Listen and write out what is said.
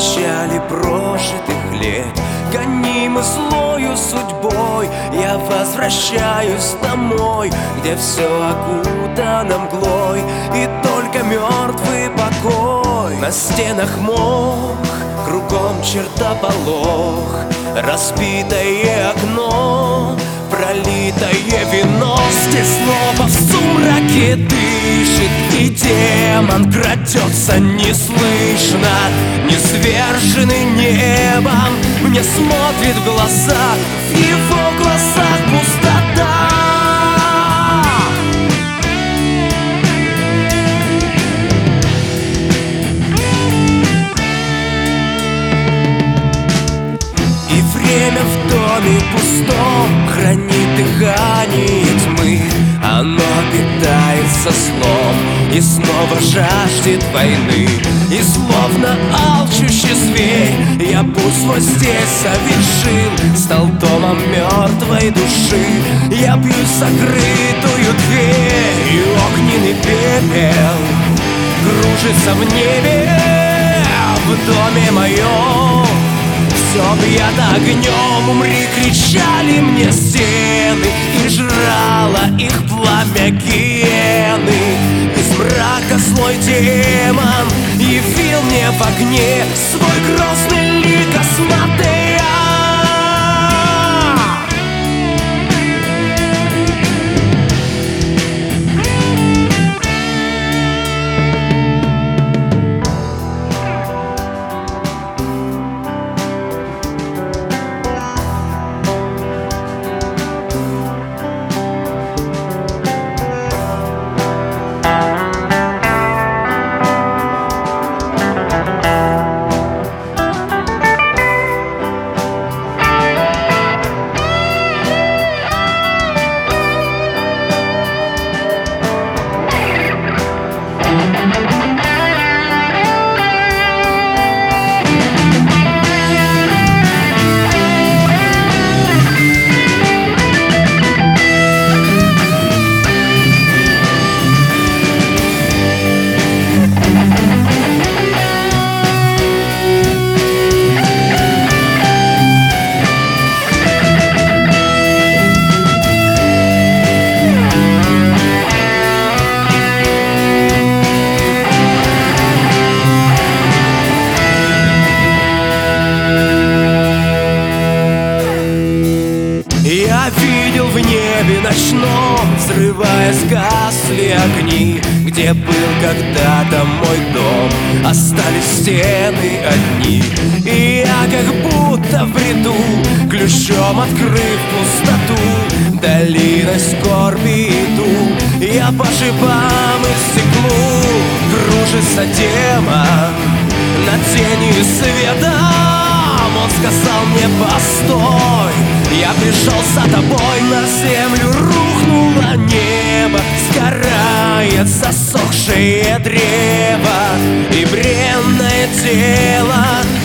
печали прожитых лет. Гонимый злою судьбой, я возвращаюсь домой, где все окутано мглой, и только мертвый покой. На стенах мох, кругом чертополох, разбитое окно, пролитое вино. Здесь снова в сумраке дышит, и демон крадется неслышно, низверженный небом. Мне смотрит в глаза, в его глазах пустота. И время в доме пустом хранит дыхание тьмы. Оно питается злом и снова жаждет войны. И словно алчущий зверь, я путь свой здесь совершил, стал домом мертвой души. Я бьюсь в закрытую дверь, и огненный пепел кружится в небе. В доме моем все бьет огнем. Умри, кричали мне стены, и жрала их пламя гиены. Из мрака злой демон явил мне в огне свой грозный лик косматый. Я видел в небе ночном, взрываясь, гасли огни. Где был когда-то мой дом, остались стены одни. И я как будто в бреду, ключом открыв пустоту, долиной скорби иду. Я по шипам и стеклу, кружится демон над тенью светом. Он сказал мне: постой, я пришел за тобой. На землю рухнуло небо, сгорает засохшее древо, и бренное тело